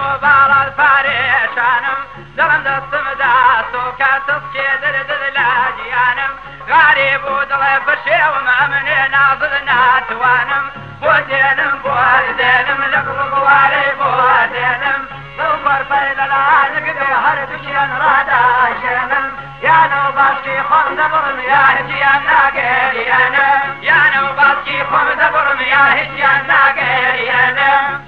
نوبال الفارشانم دلم دستم داستو كاتسكي دردد لاجيانم غريب ودل بشيوم أمني ناصد ناتوانم بودينم بودينم لقلب واري بودينم لوفر فيل العانق بهر دجيان راداشنم يا نوباشي خم دبرم يا هجيان ناقريانم يا نوباشي خم دبرم يا هجيان ناقريانم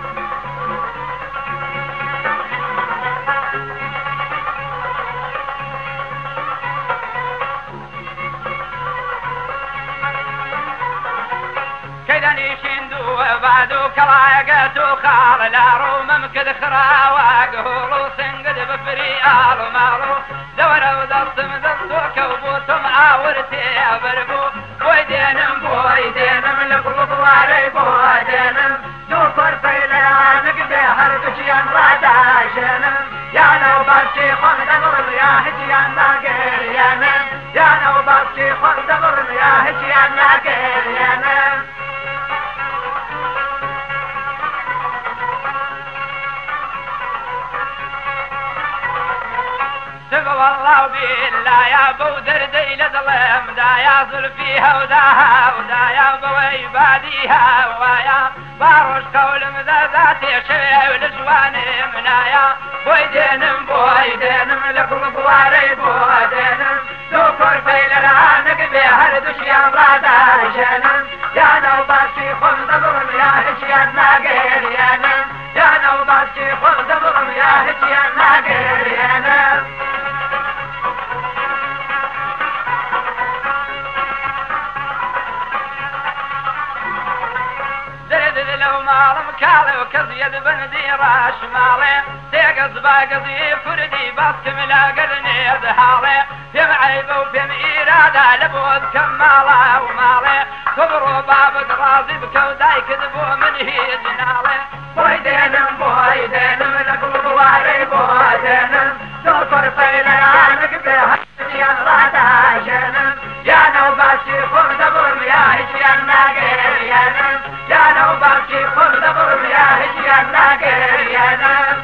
كذني شندو بعدو كلاقتو خال لا روم مكد خراواق هولو سنقد بفريال مالو دورو دستم دستو كوبوتم عاورتي بربو بويدينم بويدينم لقلب واري بويدينم دوفر فيلانك بهر دجيان راداشنم يا نوباتي خم دبرم يا هجيان ناقريانم يا نوباتي خم دبرم يا هجيان ناقريانم والله بالله يا بودر ديل ظلم دا يا زلفيها وداها ودا يا بوي باديها ويا باروش قول مذاتي شوي والجوان منايا بويدينم بويدينم لقلب واري بويدينم دوكر فيل العانق بهر دشيان راداشنم يا نوباتي خم دبرم يا هجيان ناقريانم يا نوباتي خم دبرم يا هجيان ناقريانم لو مالم كالو كزيد بندي راش مالي تيقظ باقضي فردي باسكم لا قرني ادهالي فيم عيب وفيم إرادة لبود كمالا ومالي كبروا باب درازي بكوداي كذبوا من هي جنالي بويدينم بويدينم لقلب واري بويدينم دوكر فيلانك بهجيان راداشنم يا نوباتي خم دبرم يا هجيان ناقريانم يا نوباتي خم دبرم يا هجيان ناقريانم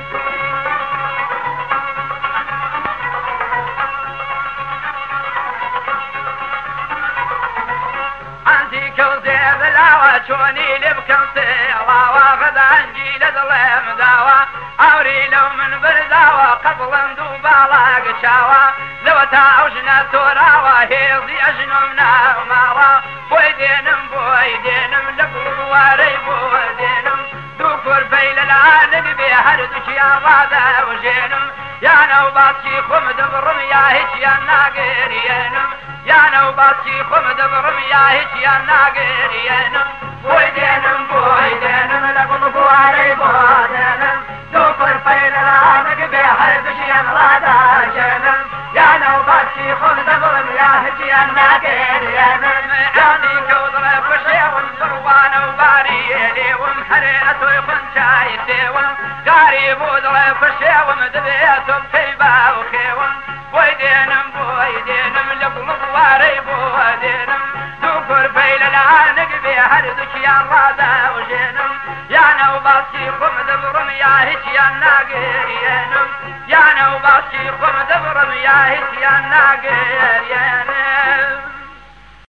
عندي كوزير لاوى شوني لبكم سيلا واخذ عنجي لظلم داوى عوري لو من برداوى قبل دوبالا قشاوى لو تعوشنا توراوى هيضي أجنمنا وماوى بويدينم بويدينم لقلب واري بويدينم دوكر فيل العانق بهر دشيان رادا وجينم يا نوباتي خم دبرم يا هجيان ناقريانم يا نوباتي خم دبرم يا هجيان ناقريانم بويدينم بويدينم لقلب واري بويدينم دوكر فيل العانق بهر دشيان راداشنم يا نوباتي خم دبرم يا هجيان ناقريانم يعني كوضر بشي والصروان وباريلي ومحريت ويخن شايتي قارب ودر بشي ومدبيت وبكيبا وخيوم بويدينم بويدينم لقلب واري بويدينم دوكر فيل العانق بهر دشيان رادا وجينم يا نوباتي خم دبرم يا هجيان ناقريانم يا نوباتي خم دبرم يا هجيان ناقريانم